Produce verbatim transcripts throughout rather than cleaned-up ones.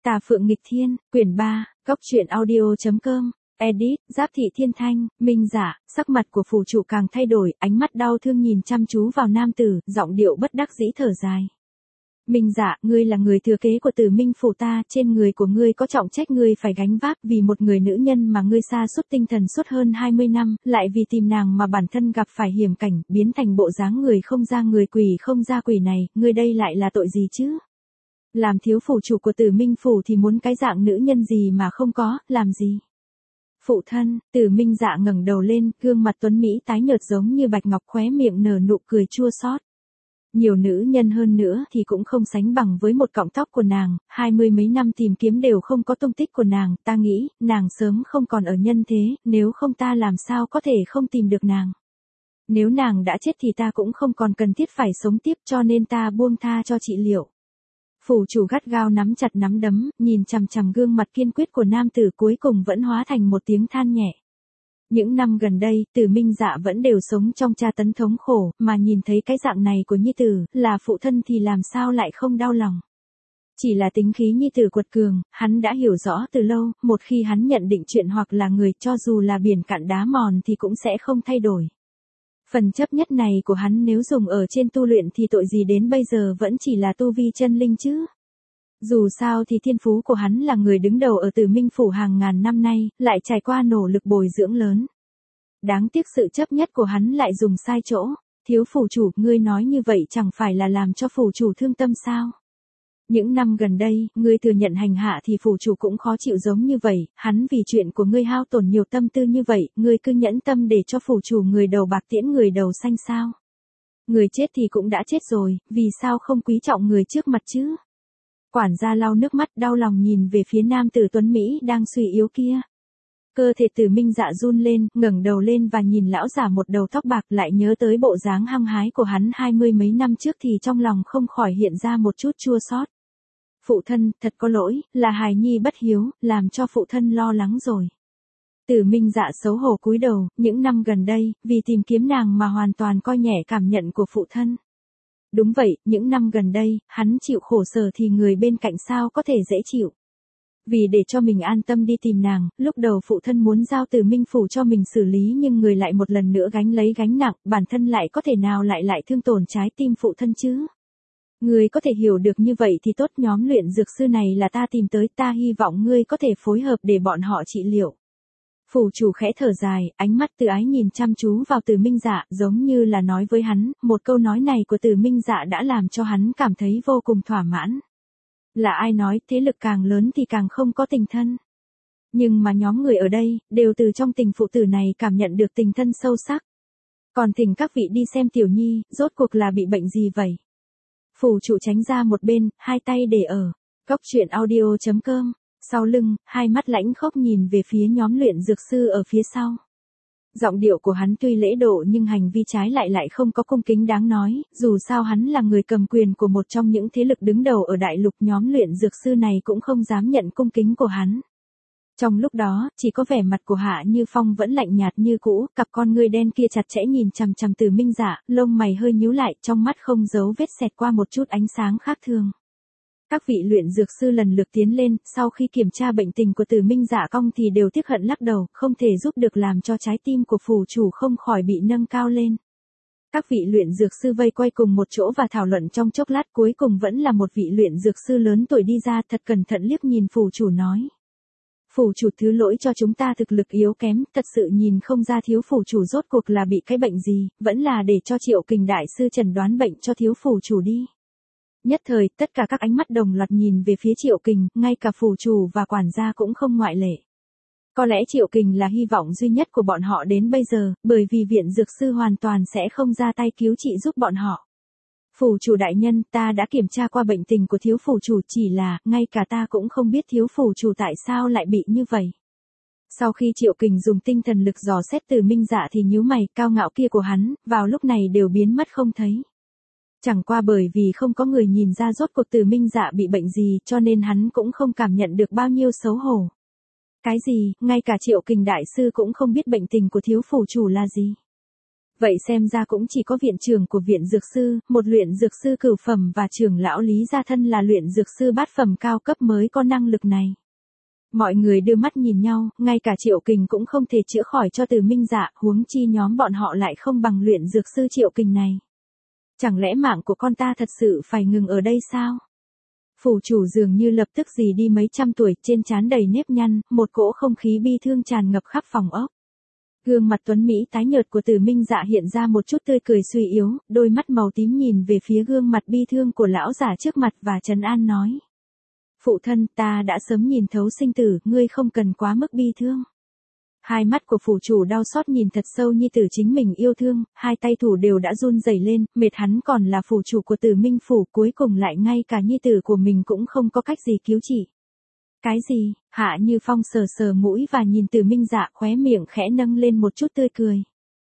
Tà Phượng Nghịch Thiên, quyển ba, góc truyện audio.com, edit, Giáp Thị Thiên Thanh, Minh Dạ. Sắc mặt của phủ chủ càng thay đổi, ánh mắt đau thương nhìn chăm chú vào nam tử, giọng điệu bất đắc dĩ thở dài. Minh Dạ, ngươi là người thừa kế của Tử Minh phủ ta, trên người của ngươi có trọng trách ngươi phải gánh vác, vì một người nữ nhân mà ngươi sa sút tinh thần suốt hơn hai mươi năm, lại vì tìm nàng mà bản thân gặp phải hiểm cảnh, biến thành bộ dáng người không ra người quỷ không ra quỷ này, ngươi đây lại là tội gì chứ? Làm thiếu phủ chủ của Tử Minh phủ thì muốn cái dạng nữ nhân gì mà không có, làm gì? Phụ thân, Tử Minh Dạ ngẩng đầu lên, gương mặt tuấn mỹ tái nhợt giống như bạch ngọc, khóe miệng nở nụ cười chua xót. Nhiều nữ nhân hơn nữa thì cũng không sánh bằng với một cọng tóc của nàng, hai mươi mấy năm tìm kiếm đều không có tung tích của nàng, ta nghĩ, nàng sớm không còn ở nhân thế, nếu không ta làm sao có thể không tìm được nàng. Nếu nàng đã chết thì ta cũng không còn cần thiết phải sống tiếp, cho nên ta buông tha cho trị liệu. Phủ chủ gắt gao nắm chặt nắm đấm, nhìn chằm chằm gương mặt kiên quyết của nam tử, cuối cùng vẫn hóa thành một tiếng than nhẹ. Những năm gần đây, Tử Minh Dạ vẫn đều sống trong tra tấn thống khổ, mà nhìn thấy cái dạng này của nhi tử, là phụ thân thì làm sao lại không đau lòng. Chỉ là tính khí nhi tử quật cường, hắn đã hiểu rõ từ lâu, một khi hắn nhận định chuyện hoặc là người, cho dù là biển cạn đá mòn thì cũng sẽ không thay đổi. Phần chấp nhất này của hắn nếu dùng ở trên tu luyện thì tội gì đến bây giờ vẫn chỉ là tu vi chân linh chứ. Dù sao thì thiên phú của hắn là người đứng đầu ở Tử Minh phủ hàng ngàn năm nay, lại trải qua nỗ lực bồi dưỡng lớn. Đáng tiếc sự chấp nhất của hắn lại dùng sai chỗ. Thiếu phủ chủ, ngươi nói như vậy chẳng phải là làm cho phủ chủ thương tâm sao? Những năm gần đây, ngươi thừa nhận hành hạ thì phủ chủ cũng khó chịu giống như vậy, hắn vì chuyện của ngươi hao tổn nhiều tâm tư như vậy, ngươi cứ nhẫn tâm để cho phủ chủ người đầu bạc tiễn người đầu xanh sao? Người chết thì cũng đã chết rồi, vì sao không quý trọng người trước mặt chứ? Quản gia lau nước mắt đau lòng nhìn về phía nam tử tuấn Mỹ đang suy yếu kia. Cơ thể Tử Minh Dạ run lên, ngẩng đầu lên và nhìn lão giả một đầu tóc bạc, lại nhớ tới bộ dáng hăng hái của hắn hai mươi mấy năm trước thì trong lòng không khỏi hiện ra một chút chua xót. Phụ thân, thật có lỗi, là hài nhi bất hiếu, làm cho phụ thân lo lắng rồi. Tử Minh Dạ xấu hổ cúi đầu, những năm gần đây, vì tìm kiếm nàng mà hoàn toàn coi nhẹ cảm nhận của phụ thân. Đúng vậy, những năm gần đây, hắn chịu khổ sở thì người bên cạnh sao có thể dễ chịu. Vì để cho mình an tâm đi tìm nàng, lúc đầu phụ thân muốn giao Tử Minh phủ cho mình xử lý, nhưng người lại một lần nữa gánh lấy gánh nặng, bản thân lại có thể nào lại lại thương tổn trái tim phụ thân chứ. Ngươi có thể hiểu được như vậy thì tốt, nhóm luyện dược sư này là ta tìm tới, ta hy vọng ngươi có thể phối hợp để bọn họ trị liệu. Phủ chủ khẽ thở dài, ánh mắt từ ái nhìn chăm chú vào Tử Minh Dạ, giống như là nói với hắn, một câu nói này của Tử Minh Dạ đã làm cho hắn cảm thấy vô cùng thỏa mãn. Là ai nói, thế lực càng lớn thì càng không có tình thân. Nhưng mà nhóm người ở đây, đều từ trong tình phụ tử này cảm nhận được tình thân sâu sắc. Còn thỉnh các vị đi xem Tiểu Nhi, rốt cuộc là bị bệnh gì vậy? Phủ chủ tránh ra một bên, hai tay để ở, góc truyện audio.com. Sau lưng, hai mắt lãnh khốc nhìn về phía nhóm luyện dược sư ở phía sau. Giọng điệu của hắn tuy lễ độ nhưng hành vi trái lại lại không có cung kính đáng nói, dù sao hắn là người cầm quyền của một trong những thế lực đứng đầu ở đại lục, nhóm luyện dược sư này cũng không dám nhận cung kính của hắn. Trong lúc đó, chỉ có vẻ mặt của Hạ Như Phong vẫn lạnh nhạt như cũ, cặp con ngươi đen kia chặt chẽ nhìn chằm chằm Tử Minh Dạ, lông mày hơi nhíu lại, trong mắt không giấu vết xẹt qua một chút ánh sáng khác thường. Các vị luyện dược sư lần lượt tiến lên, sau khi kiểm tra bệnh tình của Tử Minh Dạ cong thì đều tiếc hận lắc đầu, không thể giúp được, làm cho trái tim của phủ chủ không khỏi bị nâng cao lên. Các vị luyện dược sư vây quay cùng một chỗ và thảo luận trong chốc lát, cuối cùng vẫn là một vị luyện dược sư lớn tuổi đi ra, thật cẩn thận liếc nhìn phủ chủ nói. Phủ chủ thứ lỗi cho chúng ta thực lực yếu kém, thật sự nhìn không ra thiếu phủ chủ rốt cuộc là bị cái bệnh gì, vẫn là để cho Triệu Kình đại sư chẩn đoán bệnh cho thiếu phủ chủ đi. Nhất thời, tất cả các ánh mắt đồng loạt nhìn về phía Triệu Kình, ngay cả phủ chủ và quản gia cũng không ngoại lệ. Có lẽ Triệu Kình là hy vọng duy nhất của bọn họ đến bây giờ, bởi vì viện dược sư hoàn toàn sẽ không ra tay cứu trị giúp bọn họ. Phủ chủ đại nhân, ta đã kiểm tra qua bệnh tình của thiếu phủ chủ, chỉ là, ngay cả ta cũng không biết thiếu phủ chủ tại sao lại bị như vậy. Sau khi Triệu Kình dùng tinh thần lực dò xét Tử Minh Dạ thì nhíu mày, cao ngạo kia của hắn, vào lúc này đều biến mất không thấy. Chẳng qua bởi vì không có người nhìn ra rốt cuộc Tử Minh Dạ bị bệnh gì, cho nên hắn cũng không cảm nhận được bao nhiêu xấu hổ. Cái gì, ngay cả Triệu Kình đại sư cũng không biết bệnh tình của thiếu phủ chủ là gì. Vậy xem ra cũng chỉ có viện trưởng của viện dược sư, một luyện dược sư cửu phẩm và trưởng lão Lý gia thân là luyện dược sư bát phẩm cao cấp mới có năng lực này. Mọi người đưa mắt nhìn nhau, ngay cả Triệu Kình cũng không thể chữa khỏi cho Từ Minh Dạ, huống chi nhóm bọn họ lại không bằng luyện dược sư Triệu Kình này. Chẳng lẽ mạng của con ta thật sự phải ngừng ở đây sao? Phủ chủ dường như lập tức rì đi mấy trăm tuổi, trên trán đầy nếp nhăn, một cỗ không khí bi thương tràn ngập khắp phòng ốc. Gương mặt tuấn mỹ tái nhợt của Từ Minh Dạ hiện ra một chút tươi cười suy yếu, đôi mắt màu tím nhìn về phía gương mặt bi thương của lão giả trước mặt và trấn an nói. Phụ thân, ta đã sớm nhìn thấu sinh tử, ngươi không cần quá mức bi thương. Hai mắt của phủ chủ đau xót nhìn thật sâu nhi tử chính mình yêu thương, hai tay thủ đều đã run rẩy lên, mệt hắn còn là phủ chủ của Tử Minh phủ, cuối cùng lại ngay cả nhi tử của mình cũng không có cách gì cứu trị. Cái gì? Hạ Như Phong sờ sờ mũi và nhìn Từ Minh Dạ, khóe miệng khẽ nâng lên một chút tươi cười.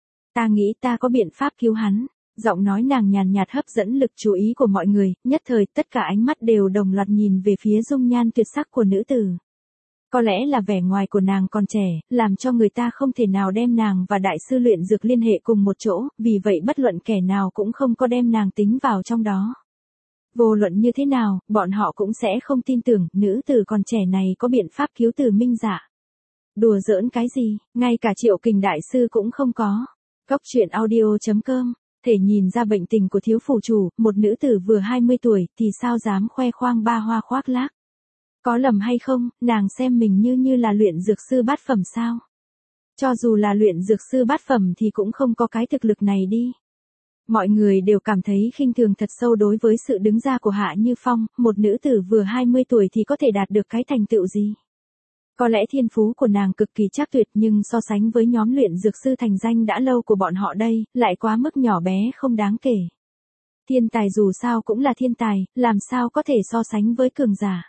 Ta nghĩ ta có biện pháp cứu hắn. Giọng nói nàng nhàn nhạt hấp dẫn lực chú ý của mọi người, nhất thời tất cả ánh mắt đều đồng loạt nhìn về phía dung nhan tuyệt sắc của nữ tử. Có lẽ là vẻ ngoài của nàng còn trẻ, làm cho người ta không thể nào đem nàng và đại sư luyện dược liên hệ cùng một chỗ, vì vậy bất luận kẻ nào cũng không có đem nàng tính vào trong đó. Vô luận như thế nào, bọn họ cũng sẽ không tin tưởng nữ tử còn trẻ này có biện pháp cứu Từ Minh Dạ. Đùa giỡn cái gì, ngay cả Triệu Kình đại sư cũng không có. Cốc truyện audio chấm com. Thể nhìn ra bệnh tình của thiếu phủ chủ, một nữ tử vừa hai mươi tuổi thì sao dám khoe khoang ba hoa khoác lác. Có lầm hay không, nàng xem mình như như là luyện dược sư bát phẩm sao? Cho dù là luyện dược sư bát phẩm thì cũng không có cái thực lực này đi. Mọi người đều cảm thấy khinh thường thật sâu đối với sự đứng ra của Hạ Như Phong, một nữ tử vừa hai mươi tuổi thì có thể đạt được cái thành tựu gì. Có lẽ thiên phú của nàng cực kỳ trác tuyệt nhưng so sánh với nhóm luyện dược sư thành danh đã lâu của bọn họ đây, lại quá mức nhỏ bé không đáng kể. Thiên tài dù sao cũng là thiên tài, làm sao có thể so sánh với cường giả.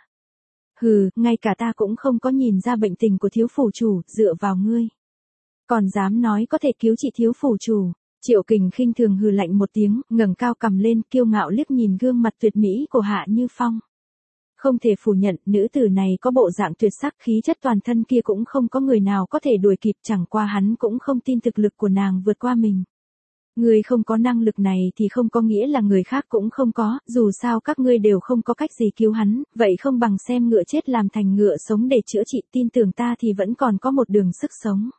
Hừ, ngay cả ta cũng không có nhìn ra bệnh tình của thiếu phủ chủ, dựa vào ngươi. Còn dám nói có thể cứu trị thiếu phủ chủ. Triệu Kình khinh thường hừ lạnh một tiếng, ngẩng cao cầm lên, kiêu ngạo liếc nhìn gương mặt tuyệt mỹ của Hạ Như Phong. Không thể phủ nhận, nữ tử này có bộ dạng tuyệt sắc, khí chất toàn thân kia cũng không có người nào có thể đuổi kịp, chẳng qua hắn cũng không tin thực lực của nàng vượt qua mình. Người không có năng lực này thì không có nghĩa là người khác cũng không có, dù sao các ngươi đều không có cách gì cứu hắn, vậy không bằng xem ngựa chết làm thành ngựa sống để chữa trị, tin tưởng ta thì vẫn còn có một đường sức sống.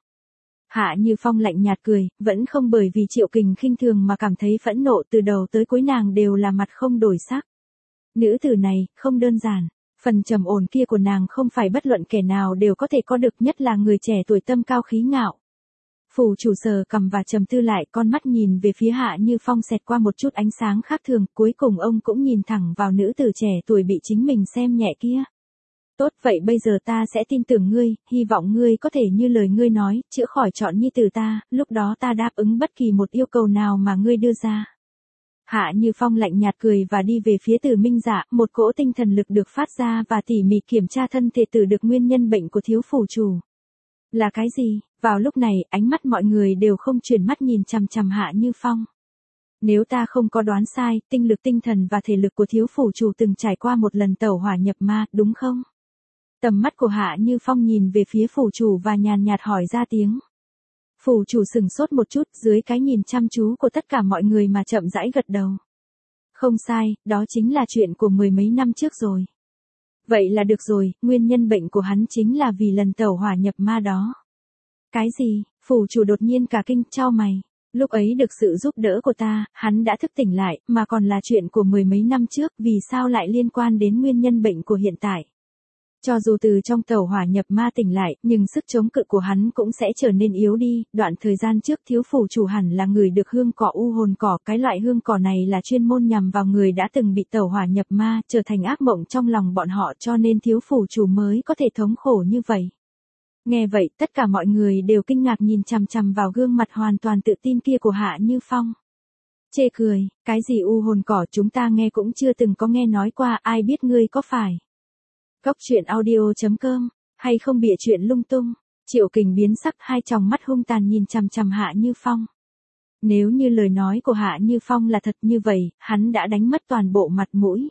Hạ Như Phong lạnh nhạt cười, vẫn không bởi vì Triệu Kình khinh thường mà cảm thấy phẫn nộ, từ đầu tới cuối nàng đều là mặt không đổi sắc. Nữ tử này, không đơn giản, phần trầm ổn kia của nàng không phải bất luận kẻ nào đều có thể có được, nhất là người trẻ tuổi tâm cao khí ngạo. Phủ chủ sờ cầm và trầm tư lại, con mắt nhìn về phía Hạ Như Phong xẹt qua một chút ánh sáng khác thường, cuối cùng ông cũng nhìn thẳng vào nữ tử trẻ tuổi bị chính mình xem nhẹ kia. Tốt, vậy bây giờ ta sẽ tin tưởng ngươi, hy vọng ngươi có thể như lời ngươi nói, chữa khỏi chọn nhi tử ta, lúc đó ta đáp ứng bất kỳ một yêu cầu nào mà ngươi đưa ra. Hạ Như Phong lạnh nhạt cười và đi về phía Từ Minh Dạ, một cỗ tinh thần lực được phát ra và tỉ mỉ kiểm tra thân thể tử được nguyên nhân bệnh của thiếu phủ chủ. Là cái gì? Vào lúc này, ánh mắt mọi người đều không chuyển mắt nhìn chằm chằm Hạ Như Phong. Nếu ta không có đoán sai, tinh lực tinh thần và thể lực của thiếu phủ chủ từng trải qua một lần tẩu hỏa nhập ma, đúng không? Tầm mắt của Hạ Như Phong nhìn về phía phủ chủ và nhàn nhạt hỏi ra tiếng. Phủ chủ sừng sốt một chút, dưới cái nhìn chăm chú của tất cả mọi người mà chậm rãi gật đầu. Không sai, đó chính là chuyện của mười mấy năm trước rồi. Vậy là được rồi, nguyên nhân bệnh của hắn chính là vì lần tẩu hỏa nhập ma đó. Cái gì? Phủ chủ đột nhiên cả kinh, chau mày. Lúc ấy được sự giúp đỡ của ta, hắn đã thức tỉnh lại, mà còn là chuyện của mười mấy năm trước, vì sao lại liên quan đến nguyên nhân bệnh của hiện tại? Cho dù từ trong tẩu hỏa nhập ma tỉnh lại, nhưng sức chống cự của hắn cũng sẽ trở nên yếu đi, đoạn thời gian trước thiếu phủ chủ hẳn là người được hương cỏ u hồn cỏ, cái loại hương cỏ này là chuyên môn nhằm vào người đã từng bị tẩu hỏa nhập ma, trở thành ác mộng trong lòng bọn họ, cho nên thiếu phủ chủ mới có thể thống khổ như vậy. Nghe vậy, tất cả mọi người đều kinh ngạc nhìn chằm chằm vào gương mặt hoàn toàn tự tin kia của Hạ Như Phong. Chê cười, cái gì u hồn cỏ chúng ta nghe cũng chưa từng có nghe nói qua, ai biết ngươi có phải. Cốc truyện audio chấm com, hay không bịa chuyện lung tung. Triệu Kình biến sắc, hai tròng mắt hung tàn nhìn chằm chằm Hạ Như Phong. Nếu như lời nói của Hạ Như Phong là thật như vậy, hắn đã đánh mất toàn bộ mặt mũi.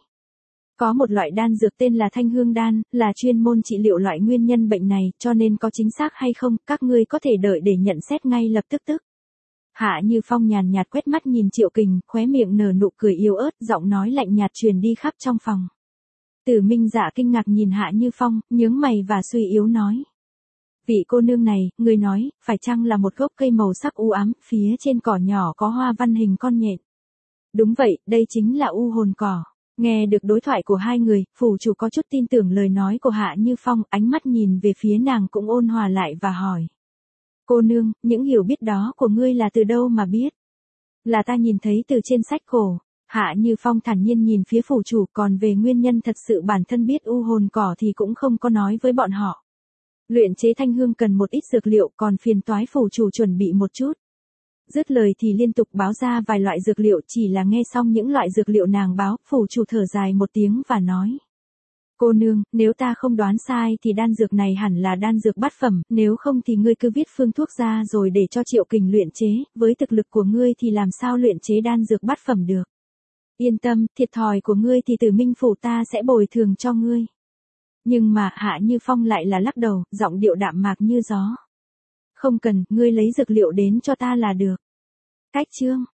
Có một loại đan dược tên là thanh hương đan, là chuyên môn trị liệu loại nguyên nhân bệnh này, cho nên có chính xác hay không, các ngươi có thể đợi để nhận xét ngay lập tức tức. Hạ Như Phong nhàn nhạt quét mắt nhìn Triệu Kình, khóe miệng nở nụ cười yếu ớt, giọng nói lạnh nhạt truyền đi khắp trong phòng. Tử Minh Dạ kinh ngạc nhìn Hạ Như Phong, nhướng mày và suy yếu nói. Vị cô nương này, người nói, phải chăng là một gốc cây màu sắc u ám, phía trên cỏ nhỏ có hoa văn hình con nhện? Đúng vậy, đây chính là u hồn cỏ. Nghe được đối thoại của hai người, phủ chủ có chút tin tưởng lời nói của Hạ Như Phong, ánh mắt nhìn về phía nàng cũng ôn hòa lại và hỏi. Cô nương, những hiểu biết đó của ngươi là từ đâu mà biết? Là ta nhìn thấy từ trên sách cổ. Hạ Như Phong thản nhiên nhìn phía phủ chủ, còn về nguyên nhân thật sự bản thân biết u hồn cỏ thì cũng không có nói với bọn họ. Luyện chế thanh hương cần một ít dược liệu, còn phiền toái phủ chủ chuẩn bị một chút. Dứt lời thì liên tục báo ra vài loại dược liệu, chỉ là nghe xong những loại dược liệu nàng báo, phủ chủ thở dài một tiếng và nói. Cô nương, nếu ta không đoán sai thì đan dược này hẳn là đan dược bát phẩm, nếu không thì ngươi cứ viết phương thuốc ra rồi để cho Triệu Kình luyện chế, với thực lực của ngươi thì làm sao luyện chế đan dược bát phẩm được. Yên tâm, thiệt thòi của ngươi thì Tử Minh phủ ta sẽ bồi thường cho ngươi. Nhưng mà Hạ Như Phong lại là lắc đầu, giọng điệu đạm mạc như gió. Không cần, ngươi lấy dược liệu đến cho ta là được. Cách chương